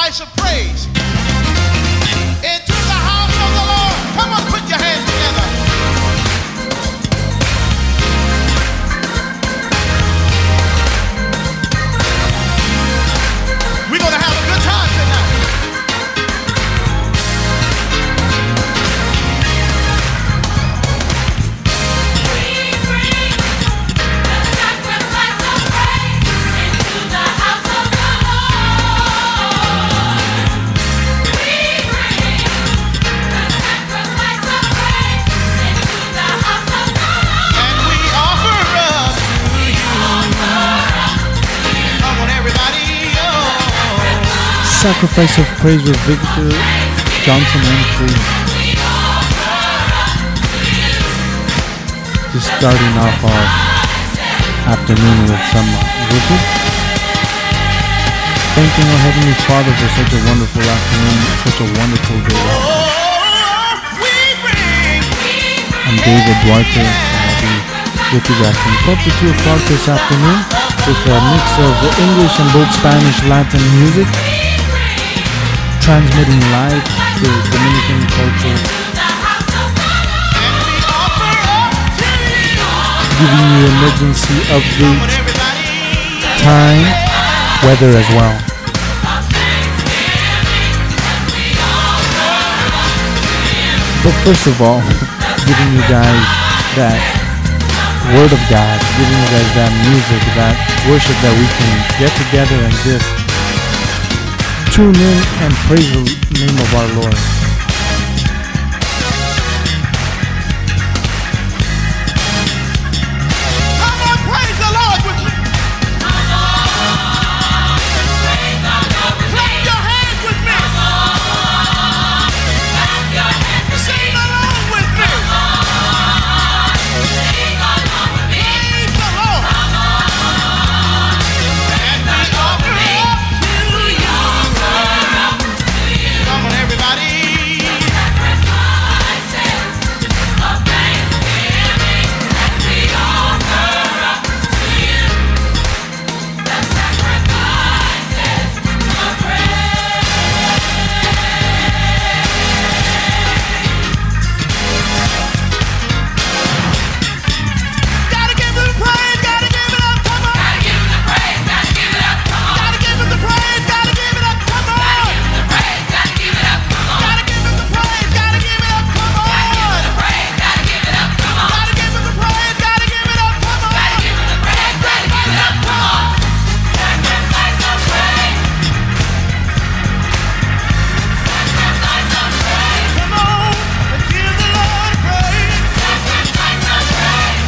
sacrifice of praise into the house of the Lord. Come on, put your hands together. We're going to have a good time tonight. Sacrifice of Praise with Victor Johnson and just starting off our afternoon with some worship. Thanking our Heavenly Father for such a wonderful afternoon, such a wonderful day. I'm David Duarte, and I'll be with you guys from 12 to 2 o'clock this afternoon with a mix of English and both Spanish Latin music, transmitting live to Dominican culture, giving you emergency updates, time, weather as well. But first of all, giving you guys that Word of God, giving you guys that music, that worship that we can get together and just tune in and praise the name of our Lord. Come on, praise the Lord with me. Clap your hands with me. Sing along with me. Praise the Lord. And we offer up to you. Come on, everybody. Gotta give him praise, gotta give it up, come on. Gotta give him the praise, gotta give it up, come on. Gotta give him the praise, gotta give it up, come on. Gotta give him the praise, gotta give it up, come on. Gotta give him the praise, gotta give it up, come on. Gotta give him the praise, gotta give it up, come on. Gotta give him the praise, gotta give it up, come on. Gotta give him the praise, gotta give it up, come on. Sacrifice of praise. Sacrifice of praise. Come on and give the Lord praise. Sacrifice of praise.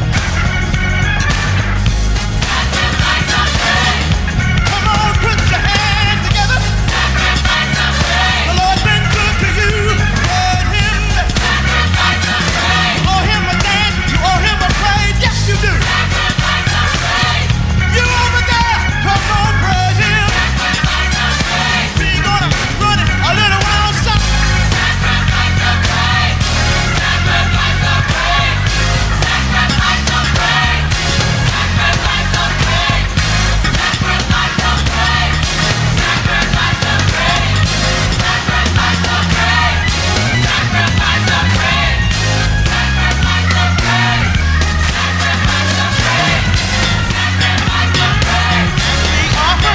Sacrifice of praise. Come on, put your hands together. Sacrifice of praise. The Lord's been good to you. You owe him. Sacrifice of praise. You owe him a dance. You owe him a praise. Yes, you do. Sacrifice of praise. You over there. Come on, praise him. Sacrifice of praise. We're gonna run it a little while. Stop. Sacrifice of praise. Sacrifice of praise. Sacrifice of praise. Sacrifice of praise. Sacrifice of praise. Sacrifice of praise. Sacrifice of praise. Sacrifice of praise. Sacrifice of praise. Sacrifice of praise. Sacrifice of praise. We offer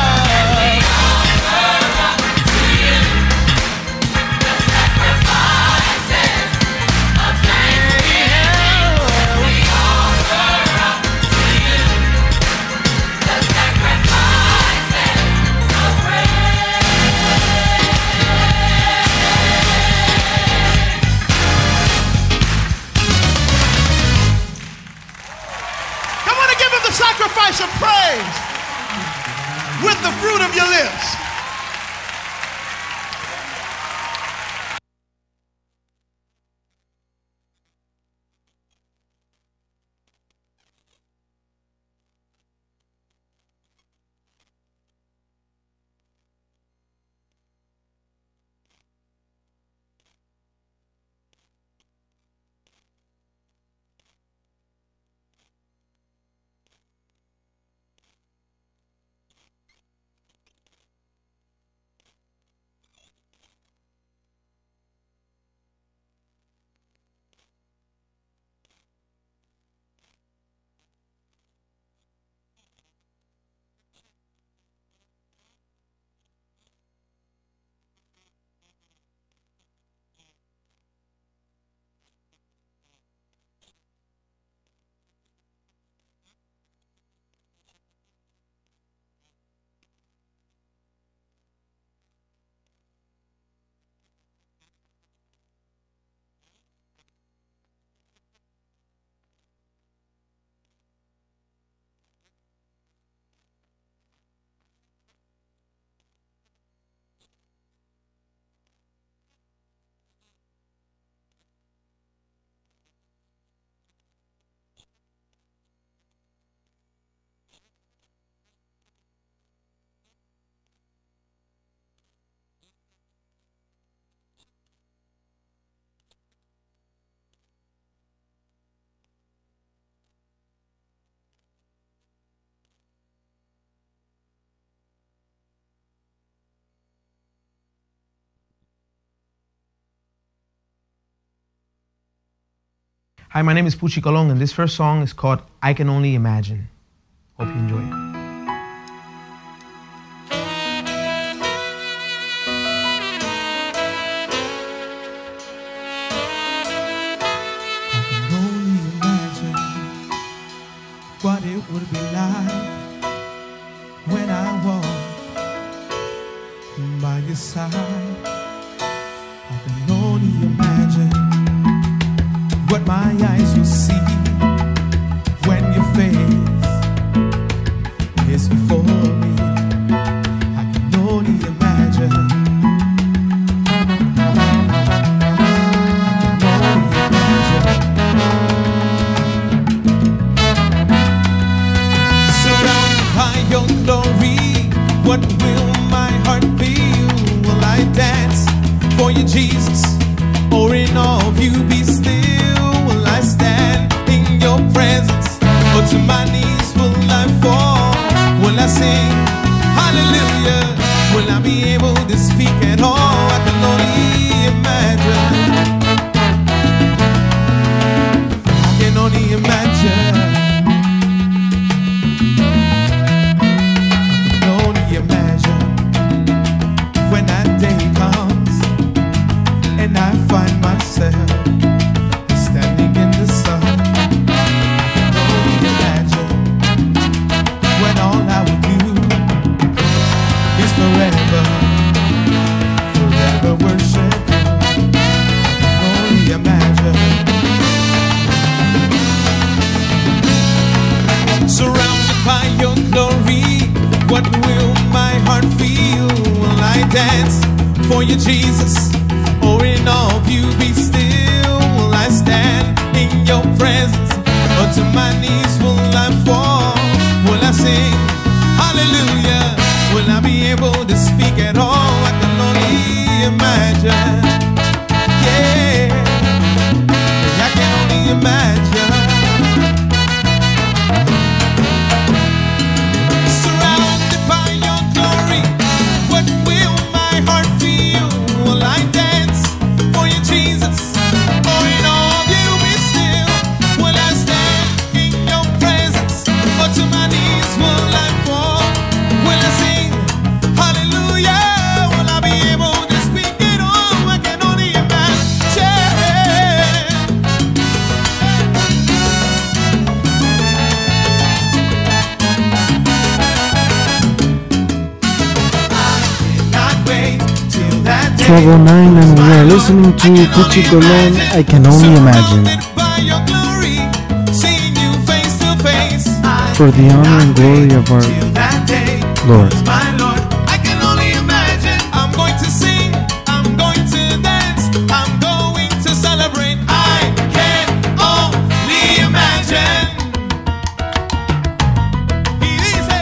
up to you the sacrifices of thanksgiving. We offer up to you the sacrifices of praise. Come on and give him the sacrifice of praise with the fruit of your lips. Hi, my name is Puchi Kolong, and this first song is called I Can Only Imagine. Hope you enjoy it. I can only imagine what it would be like when I walk by your side. I can only imagine what my eyes will see when your face is before me. I can only imagine. I can only imagine. Surrounded by your glory, what will my heart feel? Will I dance for you, Jesus? Or in all of you be still? Will I stand in your presence? Or to my knees will I fall? Will I sing hallelujah? Will I be able to speak at all? I can only imagine. I can only imagine. I can only imagine when that day comes and I find myself standing in the sun. I can only imagine when all I would do is forever, forever worship you. I can only imagine. Surrounded by your glory, what will my heart feel? Will I dance for you, Jesus? Or in all of you be still? Will I stand in your presence? Or to my knees will I fall? Will I sing hallelujah? Will I be able to speak at all? I can only imagine. Yeah, I can only imagine. Surrounded by your glory, what will my heart feel? Will I dance for you, Jesus? Or in all of you be still? Will I stand in your presence? Or to my knees will I fall? Will I sing hallelujah? Will I be able to speak it all? I can only imagine. I cannot wait till that day. 1209 and we are listening to Puchi Kolong, I Can Only Imagine. For the honor and glory of our Lord. My Lord, I can only imagine. I'm going to sing, I'm going to dance, I'm going to celebrate. I can only imagine. Easy.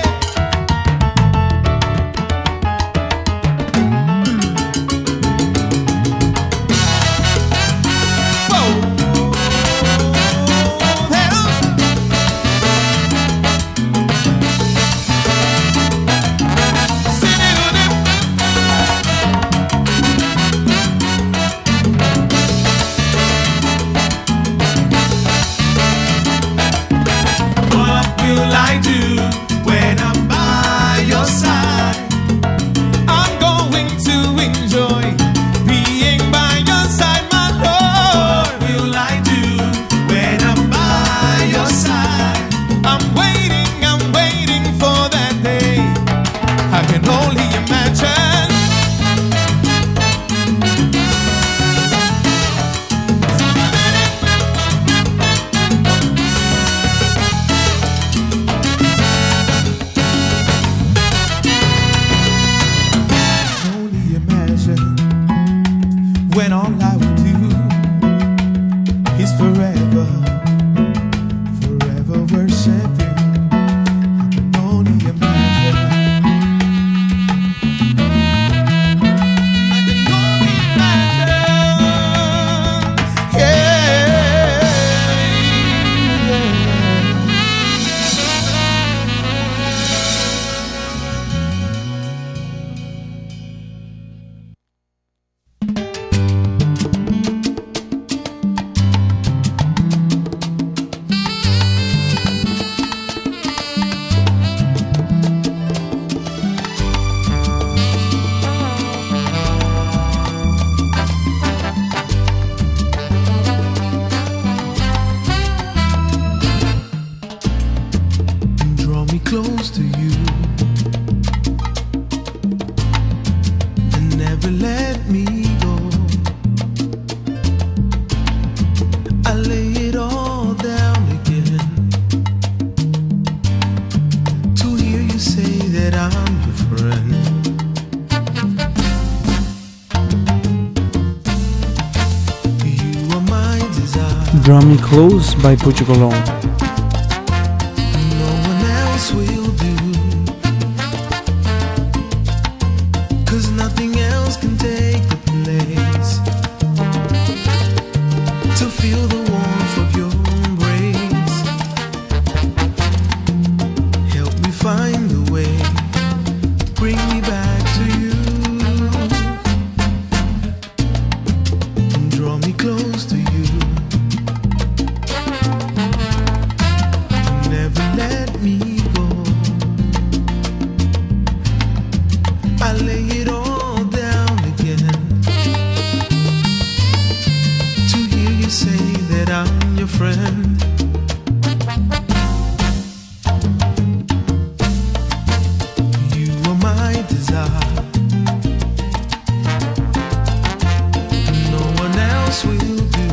close to you and never let me go. I lay it all down again to hear you say that I'm your friend. You are my desire. Draw Me Close by Pucci Colón. No one else will do, 'cause nothing else can take the place to feel the warmth of your embrace. Help me find the way, bring me back to you, and draw me close to you. Never let me go. I lay it all down again to hear you say that I'm your friend. You are my desire. No one else will do,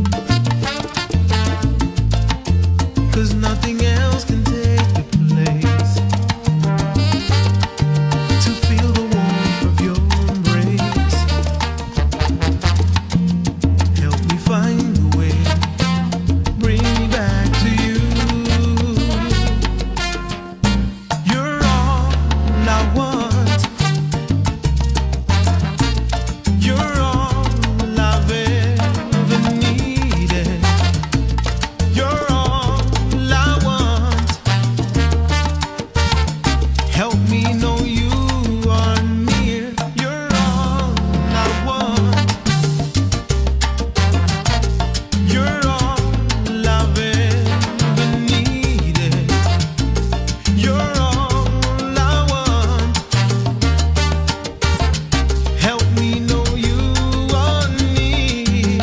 'cause nothing else can take the place to feel the warmth of your embrace. Help me find the way, bring me back to you. You're all I want. You're all I've ever needed. You're all I want. Help me know you are near. You're all I want. You're all I've ever needed. You're all I want. Help me know you are near.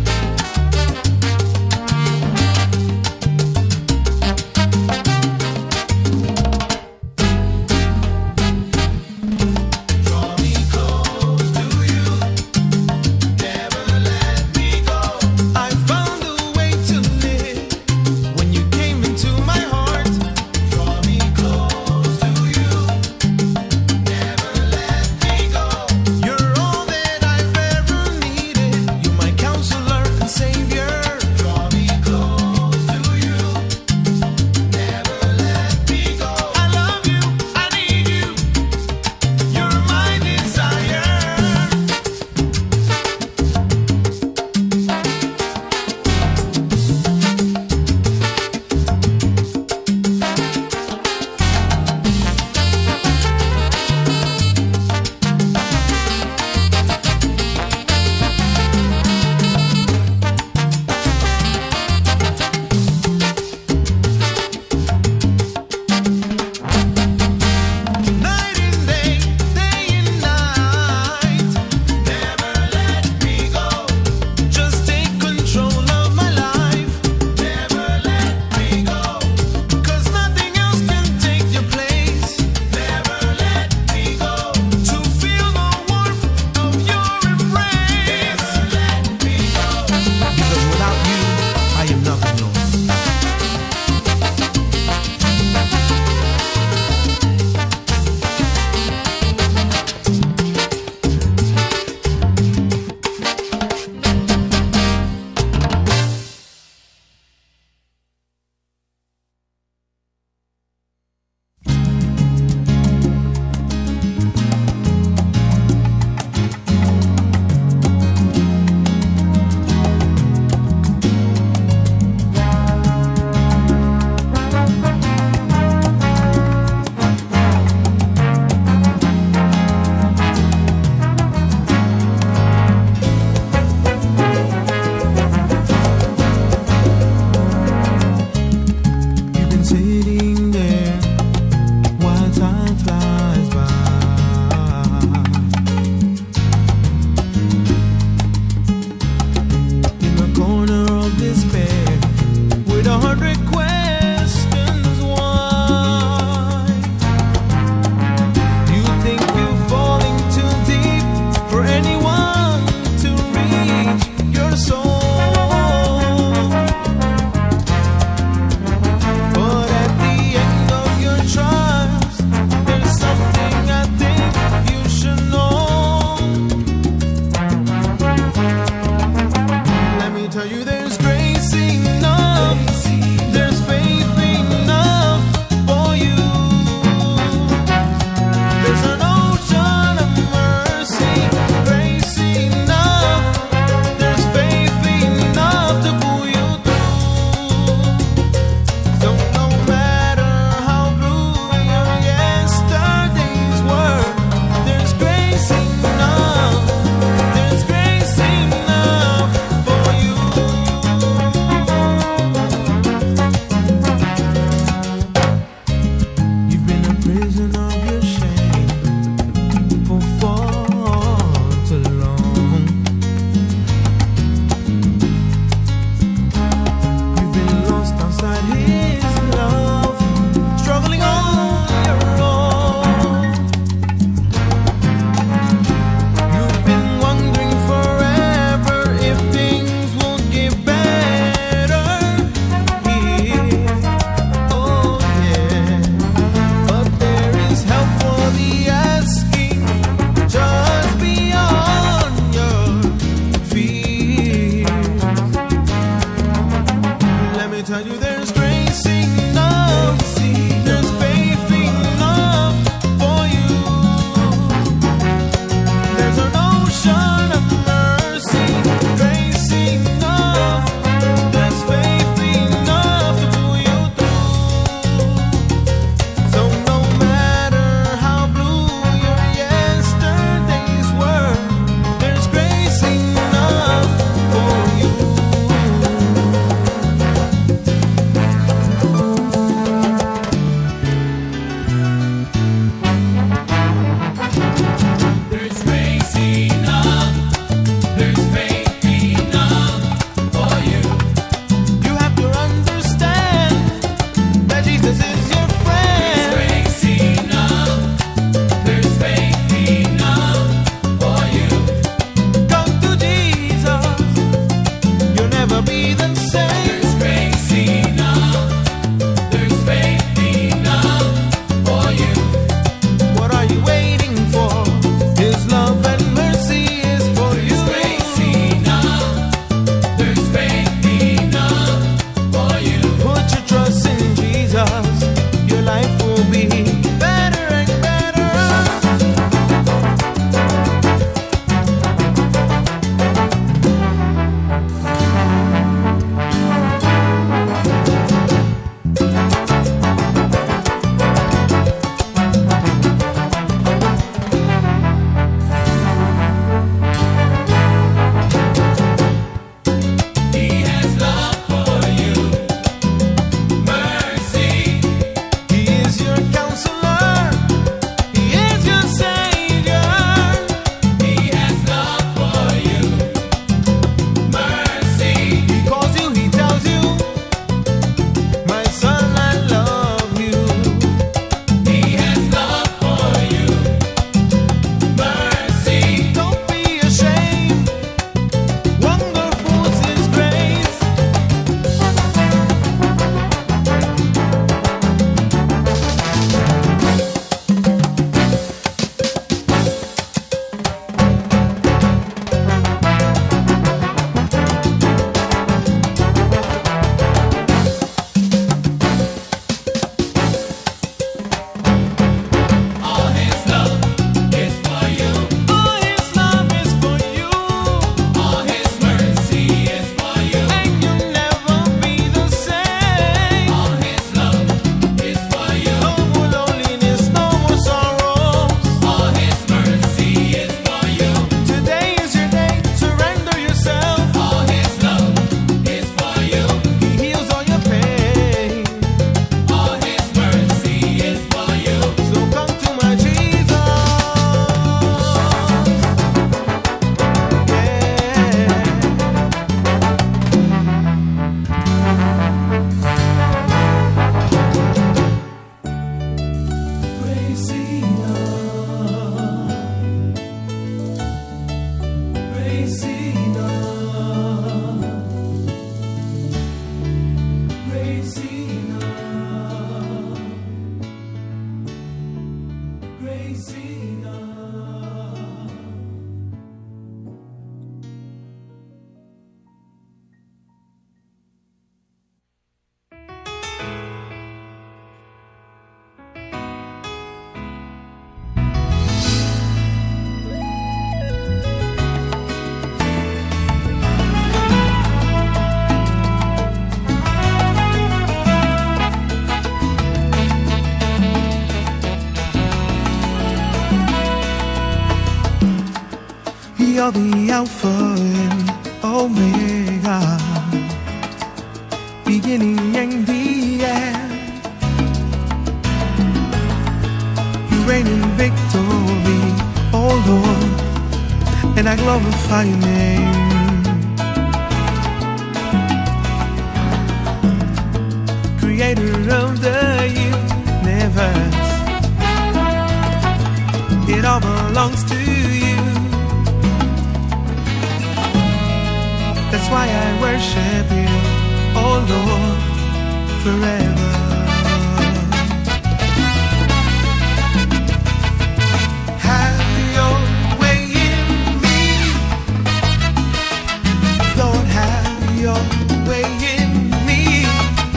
Draw me close to you, never let me go. I found a way to live when you came into my heart. Draw me close to you, never let me go. You're all that I've ever needed. You're my counselor and savior. Draw me close to you, never let me go. I love you, I need you. You're my desire. Night and day, day and night. Never let me go. Just take control of my life. Never let me go. 'Cause nothing else can take your place. Never let me go. To feel the warmth of your embrace. Never let me go. Because without you, I am nothing, Lord. You've been sitting there while time flies by. In the corner of despair, with 100 questions why. tell you there's grace enough, there's faith enough for you. There's an ocean of mercy, grace enough, there's faith enough to pull you through. So no matter how blue your yesterdays were, there's grace enough for you. There's grace enough, there's faith enough for you. You have to understand that Jesus is your friend. Grace enough, there's faith enough for you. Come to Jesus, you'll never be the same. There's grace enough, there's faith enough for you. What are you waiting for? His love and mercy is for you. Grace enough, there's faith enough for you. Put your trust in Jesus, your life will be better and better. He has love for you, mercy. He is your counselor, he is your savior. He has love for you, mercy. He calls you, he tells you, my son, I love you. He has love for you, mercy. Don't be ashamed, wonderful is his grace. All his love is for you, All his love is for you, all his mercy is for you. and you'll never be the same. All his love is for you, No more loneliness, no more sorrows. all his mercy is for you. Today is your day, surrender yourself. All his love is for you, He heals all your pain. all his mercy is for you. So come to my Jesus. Grace enough, grace enough, grace enough, grace enough. You're the Alpha and Omega, beginning and the end. You reign in victory, oh Lord, and I glorify your name. Creator of the universe, it all belongs to you. That's why I worship you, oh Lord, forever. Have your way in me, Lord, have your way in me.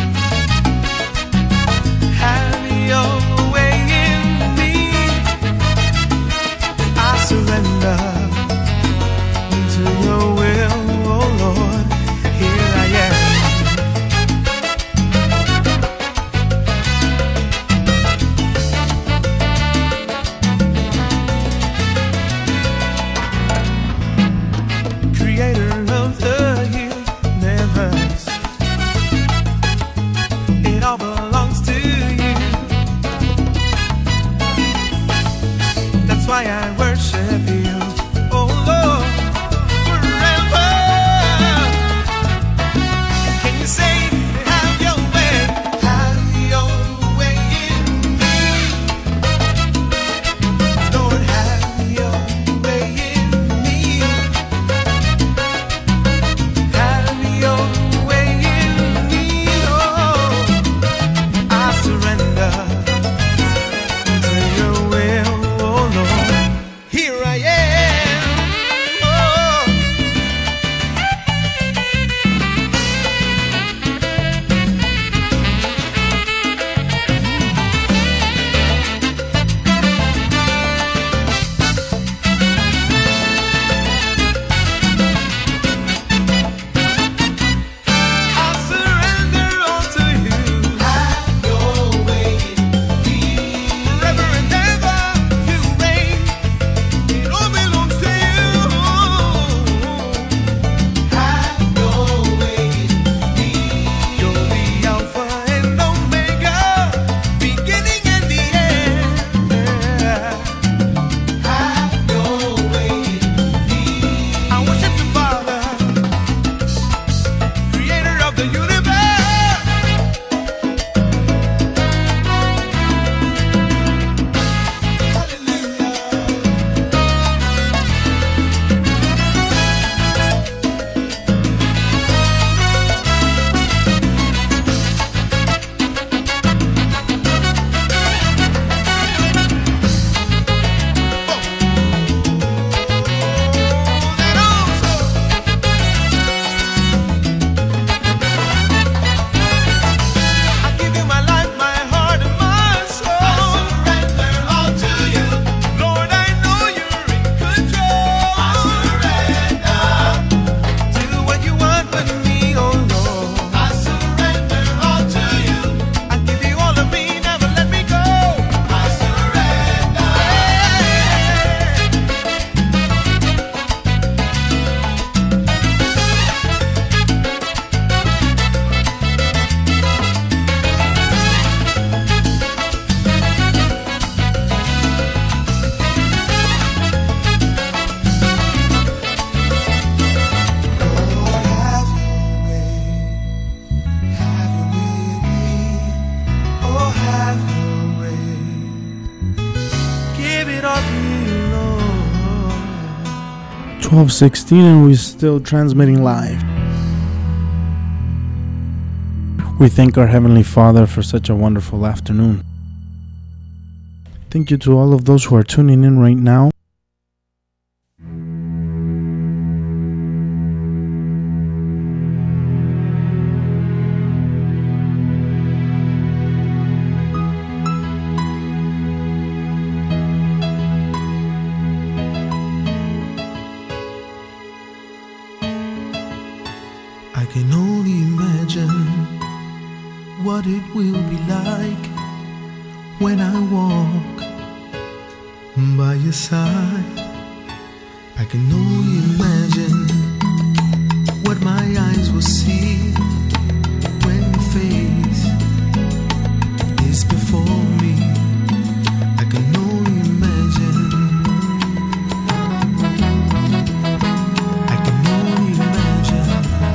12:16 and we're still transmitting live. We thank our Heavenly Father for such a wonderful afternoon. Thank you to all of those who are tuning in right now. I can only imagine what it will be like when I walk by your side. I can only imagine what my eyes will see when your face is before me. I can only imagine. I can only imagine.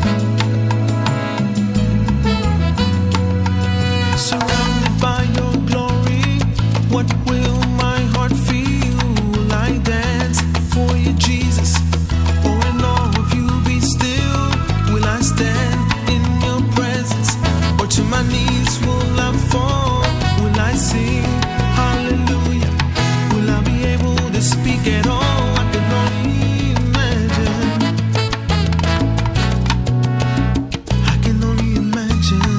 Surrounded by your glory, what will my heart feel? Will I dance for you, Jesus? Or in awe of you be still? Will I stand in your presence? Or to my knees will I fall? Will I sing hallelujah? Will I be able to speak at all? I can only imagine. I can only imagine.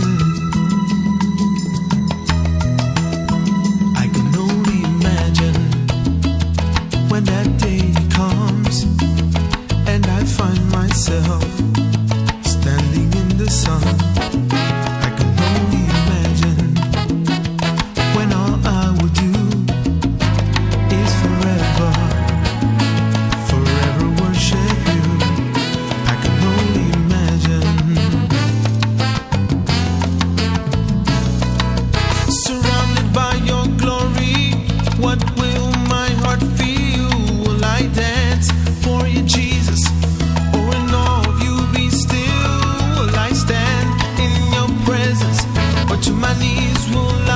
I can only imagine when that day comes and I find myself standing in the sun. I can only imagine when all I will do is forever, forever worship you. I can only imagine. Surrounded by your glory, what will my heart feel? Will I dance for you, Jesus? Or in awe of you be still? Will I stand in your presence? Or to my knees will